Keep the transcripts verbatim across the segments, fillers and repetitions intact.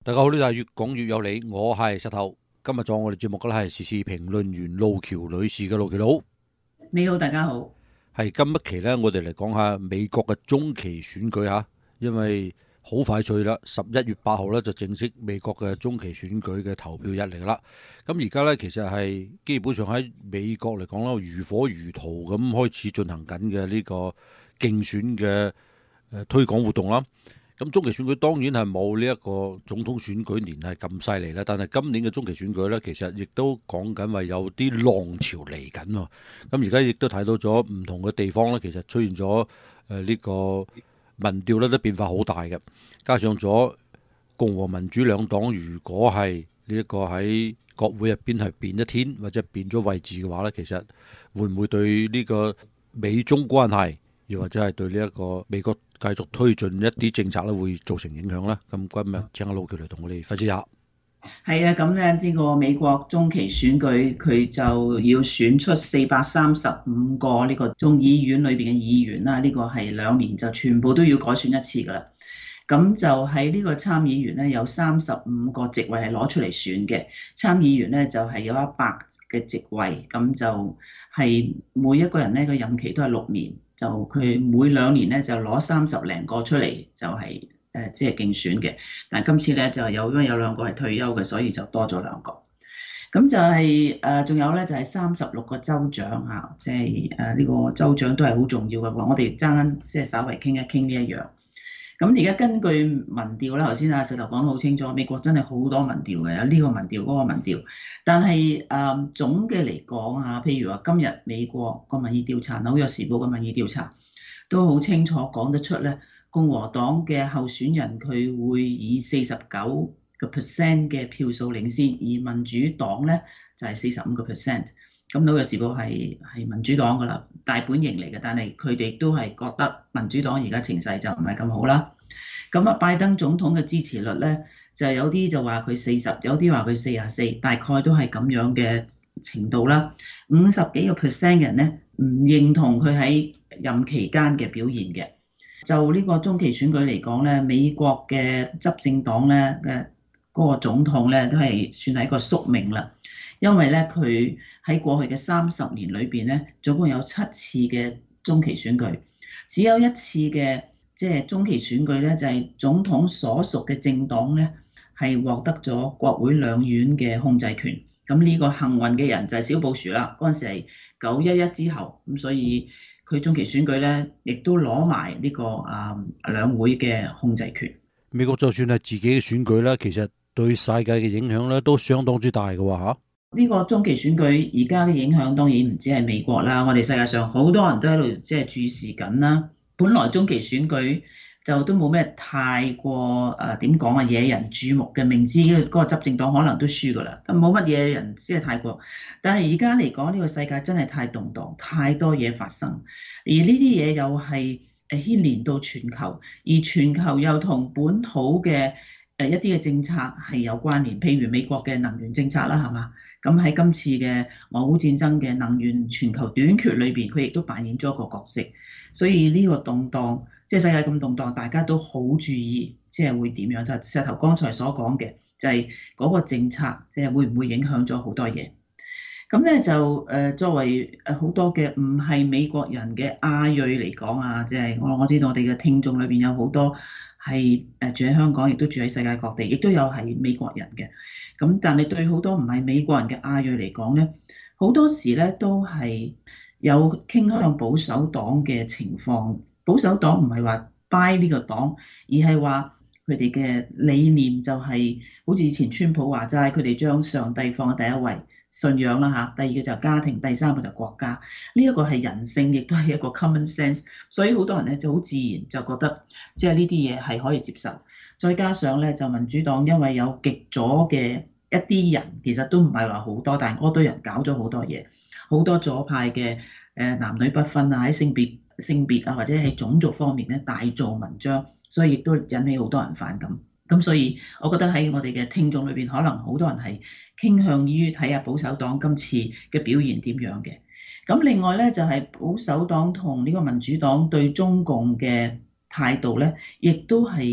大家好，呢度係越講越有理，我係石頭。今日做我哋節目嘅咧係時事評論員路橋女士嘅路橋佬。 你好，大家好。 係今一期呢，我哋嚟講下美國嘅中期選舉吓，因為好快脆啦，十一月八號呢就正式美國嘅中期選舉嘅投票日嚟噶啦。咁而家呢，其實係基本上喺美國嚟講啦，如火如荼咁開始進行緊嘅呢個競選嘅誒推廣活動啦。咁中期選舉當然係冇呢一個總統選舉年係咁犀利啦，但係今年嘅中期選舉呢，其實亦都講緊話有啲浪潮嚟緊喎。咁而家亦都睇到咗唔同嘅地方呢，其實出現咗誒呢個民調咧都變化好大嘅，加上咗共和民主兩黨如果係呢一個喺國會入邊係變咗天或者變咗位置嘅話呢，其實會唔會對呢個美中關係，又或者係對呢一個美國繼續推進一啲政策咧，會造成影響咧？咁今日請阿路橋嚟同我哋分析下。 係啊，咁咧呢個美國中期選舉佢就要選出四百三十五個呢個眾議院裏邊嘅議員啦，呢、這個係兩年就全部都要改選一次噶啦。咁就喺呢個參議員咧有三十五個席位係攞出嚟選嘅，參議員咧就係有一百嘅席位，咁就係每一個人咧個任期都係六年，就佢每兩年咧就攞三十零個出嚟就係、是。誒即係競選嘅，但係今次咧就有因為有兩個係退休嘅，所以就多咗兩個。咁就係誒，仲有咧就係三十六個州長嚇，即係誒呢個州長都係好重要嘅喎。我哋爭緊即係稍微傾一傾呢一樣。咁而家根據民調啦，頭先阿石頭講得好清楚，美國真係好多民調嘅，有呢個民調嗰個民調。但係誒、呃、總嘅嚟講嚇，譬如話今日美國個民意調查，紐約時報個民意調查都好清楚講得出咧。共和黨嘅候選人佢會以四十九個 percent 嘅票數領先，而民主黨咧就係四十五個 percent。咁紐約時報係係民主黨噶啦，大本營嚟嘅，但係佢哋都係覺得民主黨而家情勢就唔係咁好啦。咁啊，拜登總統嘅支持率咧就有啲就話佢四十，有啲話佢四十四，大概都係咁樣嘅程度啦。五十幾個 percent 人咧唔認同佢喺任期間嘅表現嘅。就呢個中期選舉嚟講咧，美國嘅執政黨咧嘅嗰個總統咧都係算係一個宿命啦，因為咧佢喺過去嘅三十年裏邊咧，總共有七次嘅中期選舉，只有一次嘅即係中期選舉咧，就係總統所屬嘅政黨咧係獲得咗國會兩院嘅控制權。咁呢個幸運嘅人就係小布殊啦，嗰陣時係九一一之後，咁所以。佢中期選舉咧，亦都攞埋呢個啊兩會嘅控制權。 美國就算係自己嘅選舉咧，其實對世界嘅影響咧都相當之大嘅喎嚇。 呢個中期選舉而家嘅影響當然唔止係美國啦，我哋世界上好多人都喺度即係注視緊啦。本來中期選舉就都冇咩太過誒點講啊，惹人注目嘅，明知嗰個執政黨可能都輸噶啦，咁冇乜嘢人先係太過。但係而家嚟講，呢個世界真係太動盪，太多嘢發生，而呢啲嘢又係誒牽連到全球，而全球又同本土嘅誒一啲嘅政策係有關聯，譬如美國嘅能源政策啦，係嘛？咁喺今次嘅俄烏戰爭嘅能源全球短缺裏邊，佢亦都扮演咗一個角色。所以呢個動盪，即係世界咁動盪，大家都好注意，即係會點樣？就係石頭剛才所講嘅，就係嗰個政策，即係會唔會影響咗好多嘢？咁咧就誒作為誒好多嘅唔係美國人嘅亞裔嚟講啊，即係我我知道我哋嘅聽眾裏邊有好多係誒住喺香港，亦都住喺世界各地，亦都有係美國人嘅。咁但係對好多唔係美國人嘅亞裔嚟講咧，好多時咧都係有傾向保守黨嘅情況。保守黨唔係話 buy 呢個黨，而係話佢哋嘅理念就係、是、好似以前川普話齋，佢哋將上帝放喺第一位，信仰啦嚇，第二個就係家庭，第三個就係國家。呢、這、一個係人性，亦都係一個 common sense。所以好多人咧就好自然就覺得，即係呢啲嘢係可以接受。再加上咧就民主黨因為有極左嘅一啲人，其實都唔係話好多，但係嗰堆人搞咗好多嘢，好多左派嘅誒男女不分啊，喺性別性別啊或者喺種族方面咧大做文章，所以亦都引起好多人反感。咁所以我覺得喺我哋嘅聽眾裏邊，可能好多人係傾向於睇下保守黨今次嘅表現點樣嘅。咁另外咧就係保守黨同呢個民主黨對中共嘅態度咧，亦都係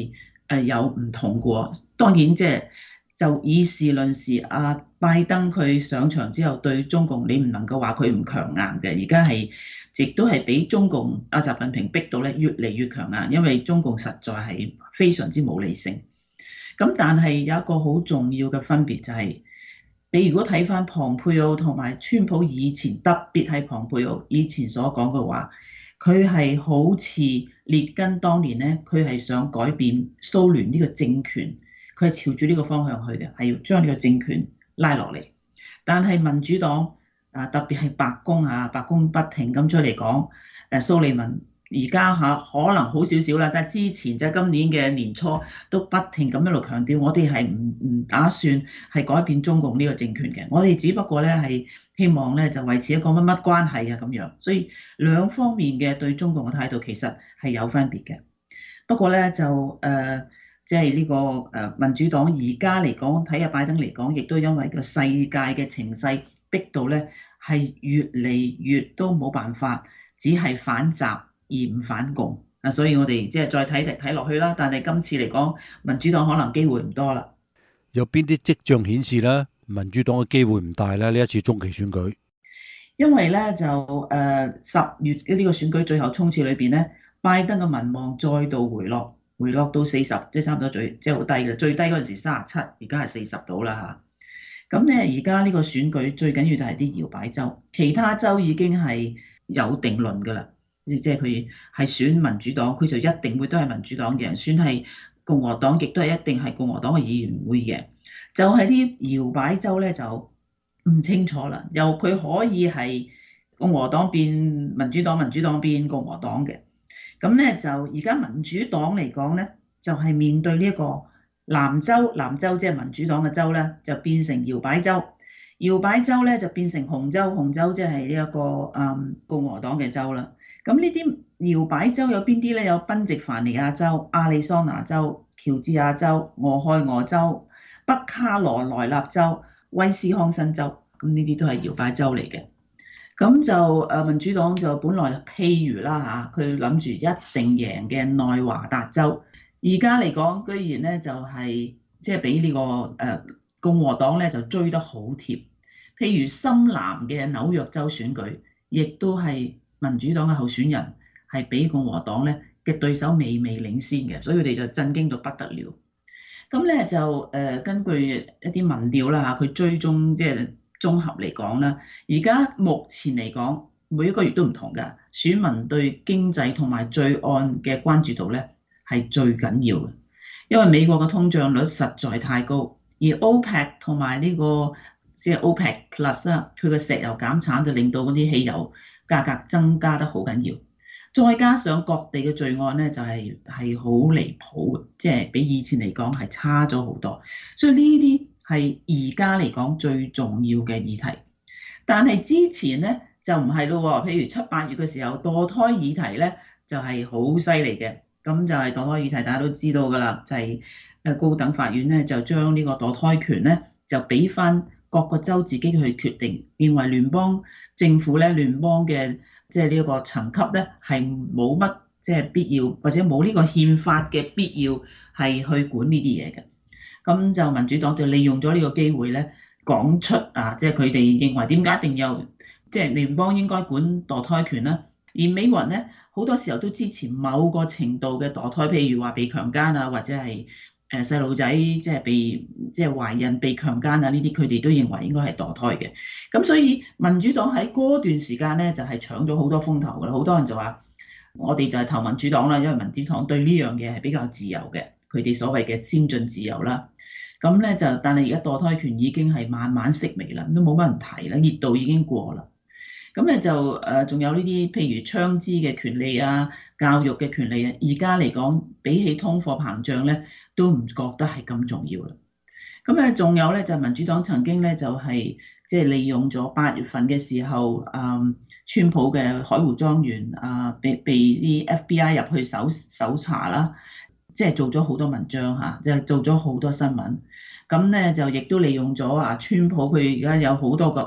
誒有唔同過。當然即係就以事論事，阿拜登佢上場之後對中共，你唔能夠話佢唔強硬嘅，而家係亦都係俾中共阿習近平逼到咧越嚟越強硬，因為中共實在係非常之冇理性。咁但係有一個好重要嘅分別就係，你如果睇翻龐佩奧同埋川普以前，特別係龐佩奧以前所講嘅話，佢係好似列根當年咧，佢係想改變蘇聯呢個政權，佢係朝住呢個方向去嘅，係要將呢個政權拉落嚟。但係民主黨啊，特別係白宮啊，白宮不停咁出嚟講，誒蘇利文。而家嚇可能好少少啦，但係之前即係今年嘅年初都不停咁一路強調，我哋係唔唔打算係改變中共呢個政權嘅，我哋只不過咧係希望咧就維持一個乜乜關係啊咁樣，所以兩方面嘅對中共嘅態度其實係有分別嘅。不過咧就誒即係呢個誒民主黨而家嚟講，睇下拜登嚟講，亦都因為個世界嘅情勢逼到咧係越嚟越都冇辦法，只係反習而唔反共啊，所以我哋即係再睇睇落去啦。但係今次嚟講，民主黨可能機會唔多啦。 有邊啲跡象顯示咧，民主黨嘅機會唔大咧？呢一次中期選舉， 因為咧就誒十月嘅呢個選舉最後衝刺裏邊咧，拜登嘅民望再度回落，回落到四十，即係差唔多最即係好低嘅，最低嗰陣時三十七，而家係四十到啦嚇。咁咧而家呢個選舉最緊要就係啲搖擺州，其他州已經係有定論㗎啦。即係佢係選民主黨，佢就一定會都係民主黨嘅；選係共和黨，亦都係一定係共和黨嘅議員會贏。就係啲搖擺州咧，就唔清楚啦。又佢可以係共和黨變民主黨，民主黨變共和黨嘅。咁咧就而家民主黨嚟講咧，就係面對呢一個南州，南州即係民主黨嘅州咧，就變成搖擺州。搖擺州咧就變成紅州，紅州即係呢一個誒共和黨嘅州啦。咁呢啲搖擺州有邊啲咧？有賓夕凡尼亞州、亞利桑那州、喬治亞州、俄亥俄州、北卡羅來納州、威斯康辛州。咁呢啲都係搖擺州嚟嘅。咁就誒民主黨就本來譬如啦嚇，佢諗住一定贏嘅內華達州，而家嚟講居然咧就係即係俾呢個誒共和黨咧就追得好貼。譬如深藍嘅紐約州選舉，亦都係民主黨嘅候選人係比共和黨咧嘅對手微微領先嘅，所以佢哋就震驚到不得了。咁咧就誒根據一啲民調啦嚇，佢追蹤即係綜合嚟講啦，而家目前嚟講每一個月都唔同㗎，選民對經濟同埋罪案嘅關注度咧係最緊要嘅，因為美國嘅通脹率實在太高，而 OPEC 同埋呢個即係 OPEC Plus 啦，佢嘅石油減產就令到嗰啲汽油價格增加得好緊要，再加上各地嘅罪案咧就係係好離譜嘅，即係比以前嚟講係差咗好多，所以呢啲係而家嚟講最重要嘅議題。但係之前咧就唔係咯，譬如七八月嘅時候墮胎議題咧就係好犀利嘅，咁就係墮胎議題大家都知道㗎啦，就係誒高等法院咧就將呢個墮胎權咧就俾翻各個州自己去決定，認為聯邦政府咧聯邦嘅即係呢一個層級咧係冇乜即係必要，或者冇呢個憲法嘅必要係去管呢啲嘢嘅。咁就民主黨就利用咗呢個機會咧講出啊，即係佢哋認為點解一定有即係聯邦應該管墮胎權啦。而美國人咧好多時候都支持某個程度嘅墮胎，譬如話被強姦啊，或者係誒細路仔即係被即係懷孕被強姦啊，呢啲佢哋都認為應該係墮胎嘅。咁所以民主黨喺嗰段時間咧就係搶咗好多風頭㗎啦。好多人就話我哋就係投民主黨啦，因為民主黨對呢樣嘢係比較自由嘅，佢哋所謂嘅先進自由啦。咁咧就但係而家墮胎權已經係慢慢式微啦，都冇乜人提啦，熱度已經過啦。咁咧就誒仲有呢啲譬如槍支嘅權利啊、教育嘅權利啊，而家嚟講比起通貨膨脹咧，都唔覺得係咁重要啦。咁咧仲有咧就民主黨曾經咧就係即係利用咗八月份嘅時候，誒川普嘅海湖莊園啊，被被啲 F B I 入去搜搜查啦，即係做咗好多文章嚇，即係做咗好多新聞。咁咧就亦都利用咗啊川普佢而家有好多個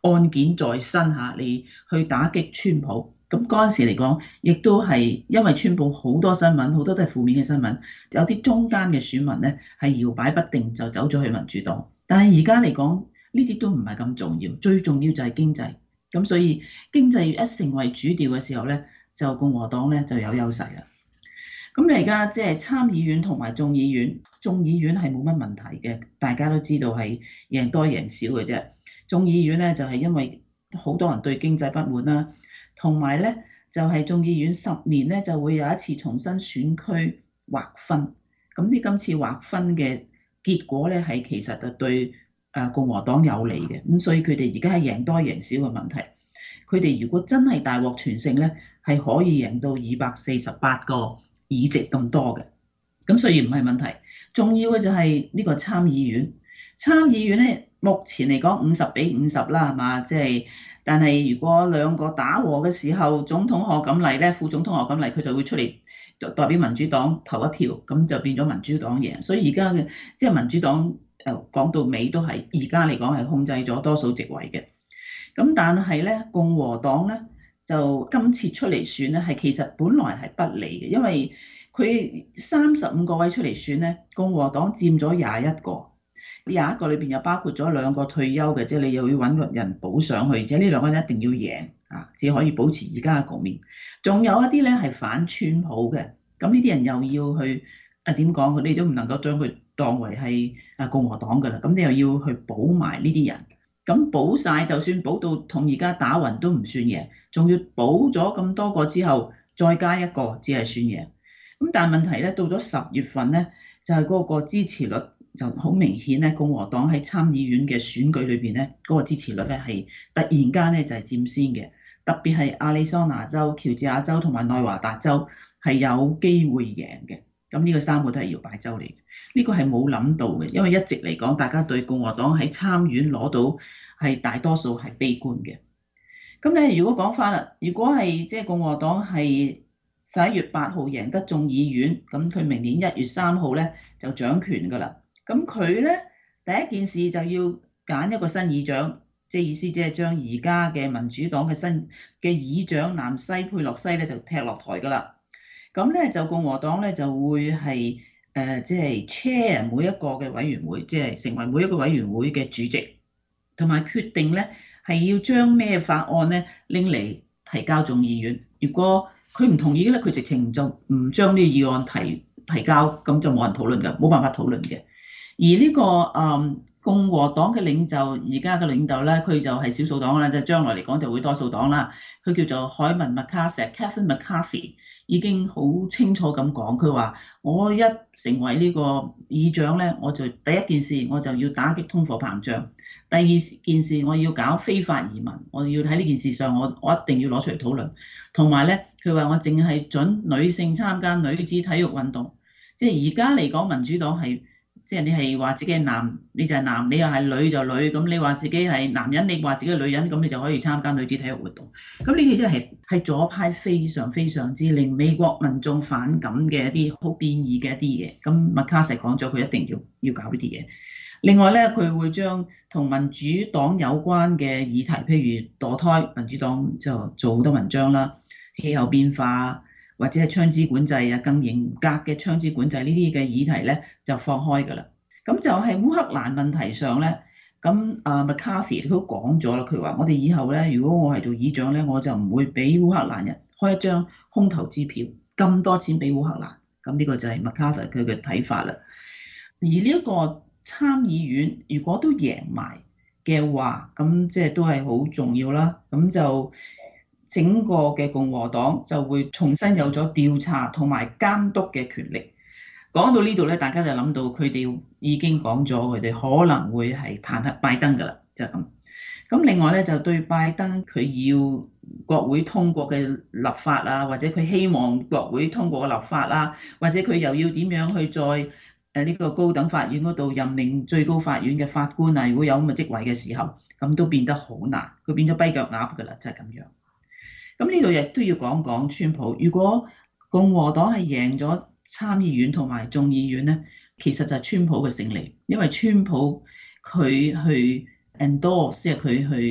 案件在身嚇，你去打擊川普。咁嗰陣時嚟講，亦都係因為川普好多新聞，好多都係負面嘅新聞，有啲中間嘅選民咧係搖擺不定，就走咗去民主黨。但係而家嚟講，呢啲都唔係咁重要，最重要就係經濟。咁所以經濟一成為主調嘅時候咧，就共和黨咧就有優勢啦。咁你而家即係參議院同埋眾議院，眾議院係冇乜問題嘅，大家都知道係贏多贏少嘅啫。眾議院咧就係因為好多人對經濟不滿啦，同埋咧就係眾議院十年咧就會有一次重新選區劃分。咁呢今次劃分嘅結果咧係其實就對誒共和黨有利嘅，咁所以佢哋而家係贏多贏少嘅問題。佢哋如果真係大獲全勝咧，係可以贏到二百四十八個議席咁多嘅，咁所以唔係問題。重要嘅就係呢個參議院，參議院咧目前嚟講五十比五十啦，係嘛？即係，但係如果兩個打和嘅時候，總統賀錦麗咧，副總統賀錦麗佢就會出嚟代表民主黨投一票，咁就變咗民主黨贏。所以而家嘅即係民主黨誒講到尾都係而家嚟講係控制咗多數席位嘅。咁但係咧共和黨咧就今次出嚟選咧係其實本來係不利嘅，因為佢三十五個位出嚟選咧，共和黨佔咗廿一個，廿一個裏邊又包括咗兩個退休嘅，即係你又要揾個人補上去，而且呢兩個人一定要贏啊，只可以保持而家嘅局面。仲有一啲咧係反川普嘅，咁呢啲人又要去啊點講？佢哋都唔能夠將佢當為係啊共和黨㗎啦，咁你又要去補埋呢啲人。咁補晒，就算補到同而家打勻都唔算贏，仲要補咗咁多個之後，再加一個，只係算贏。咁但係問題咧，到咗十月份咧，就係嗰個支持率就好明顯咧，共和黨喺參議院嘅選舉裏邊咧，嗰個支持率咧係突然間咧就係佔先嘅，特別係亞利桑那州、喬治亞州同埋內華達州係有機會贏嘅。咁呢個三個都係搖擺州嚟嘅，呢個係冇諗到嘅，因為一直嚟講，大家對共和黨喺參院攞到係大多數係悲觀嘅。咁你如果講翻啦，如果係即係共和黨係十一月八號贏得眾議院，咁佢明年一月三號咧就掌權㗎啦。咁佢咧第一件事就要揀一個新議長，即係意思即係將而家嘅民主黨嘅新嘅議長南西佩洛西咧就踢落台㗎啦。咁咧就共和黨咧就會係誒即係 chair 每一個嘅委員會，即係成為每一個委員會嘅主席，同埋決定咧係要將咩法案咧拎嚟提交眾議院。如果佢唔同意咧，佢直情就唔將呢個議案提提交，咁就冇人討論㗎，冇辦法討論嘅。而呢個誒共和黨嘅領袖，而家嘅領袖咧，佢就係少數黨啦，即係將來嚟講就會多數黨啦。佢叫做海文麥卡錫 （Kevin McCarthy），已經好清楚咁講，佢話：我一成為呢個議長咧，我就第一件事我就要打擊通貨膨脹，第二件事我要搞非法移民，我要喺呢件事上我我一定要攞出嚟討論。同埋咧，佢話我淨係準女性參加女子體育運動，即係而家嚟講民主黨係。即係你係話自己係男，你就係男；你又係女就女。咁你話自己係男人，你話自己係女人，咁你就可以參加女子體育活動。咁呢啲真係係左派非常非常之令美國民眾反感嘅一啲好變異嘅一啲嘢。咁麥卡錫講咗，佢一定要要搞呢啲嘢。另外咧，佢會將同民主黨有關嘅議題，譬如墮胎，民主黨就做好多文章啦；氣候變化，或者係槍支管制啊，更嚴格嘅槍支管制呢啲嘅議題咧就放開㗎啦。咁就係烏克蘭問題上咧，咁啊 McCarthy 佢都講咗啦，佢話我哋以後咧，如果我係做議長咧，我就唔會俾烏克蘭人開一張空頭支票，咁多錢俾烏克蘭。咁呢個就係 McCarthy 佢嘅睇法啦。而呢一個參議院如果都贏埋嘅話，咁即係都係好重要啦。咁就整個嘅共和黨就會重新有咗調查同埋監督嘅權力。講到呢度咧，大家就諗到佢哋已經講咗，佢哋可能會係彈劾拜登㗎啦，就係咁。咁另外咧，就對拜登佢要國會通過嘅立法啊，或者佢希望國會通過嘅立法啊，或者佢又要點樣去在誒呢個高等法院嗰度任命最高法院嘅法官啊，如果有咁嘅職位嘅時候，咁都變得好難，佢變咗跛腳鴨㗎啦，就係咁樣。咁呢度亦都要講講川普。如果共和黨係贏咗參議院同埋眾議院咧，其實就係川普嘅勝利，因為川普佢去 endorse 即係佢去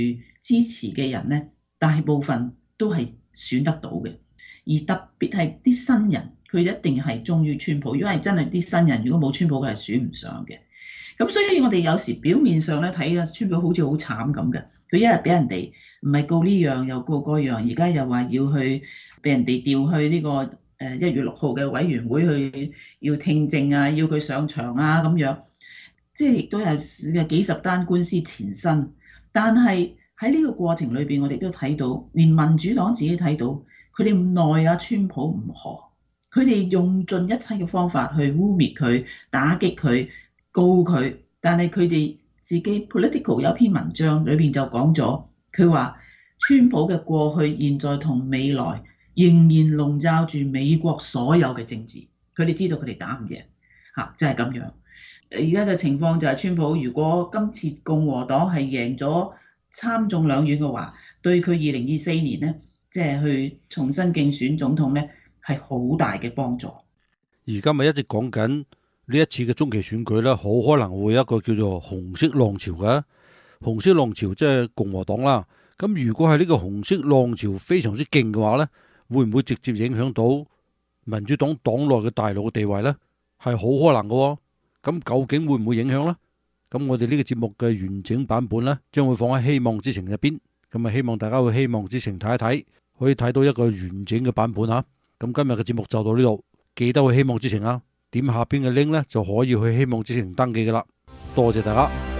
支持嘅人咧，大部分都係選得到嘅，而特別係啲新人，佢一定係忠於川普，因為真係啲新人如果冇川普，佢係選唔上嘅。咁所以我哋有時表面上咧睇啊，川普好似好慘咁嘅，佢一日俾人哋唔係告呢樣又告嗰樣，而家又話要去俾人哋調去呢個誒一月六號嘅委員會去要聽證啊，要佢上場啊咁樣，即係亦都有有幾十單官司纏身。但係喺呢個過程裏邊，我哋都睇到，連民主黨自己睇到，佢哋唔奈啊川普唔何，佢哋用盡一切嘅方法去污蔑佢、打擊佢、告佢，但係佢哋自己 political 有一篇文章裏邊就講咗，佢話川普嘅過去、現在同未來仍然籠罩住美國所有嘅政治，佢哋知道佢哋打唔贏嚇，就係咁樣。而家嘅情況就係川普，如果今次共和黨係贏咗參眾兩院嘅話，對佢二零二四年咧，即係去重新競選總統咧，係好大嘅幫助。 而家咪一直講緊呢一次嘅中期選舉咧，好可能會有一個叫做紅色浪潮嘅。紅色浪潮即係共和黨啦。咁如果係呢個紅色浪潮非常之勁嘅話咧，會唔會直接影響到民主黨黨內嘅大佬嘅地位咧？係好可能嘅喎。咁究竟會唔會影響呢？咁我哋呢個節目嘅完整版本呢，將會放喺希望之城入邊。咁啊，希望大家去希望之城睇一睇，可以睇到一個完整嘅版本吓。咁今日嘅節目就到呢度，記得去希望之城啊！點下邊嘅 link 呢，就可以去希望之城登記噶啦。多謝大家。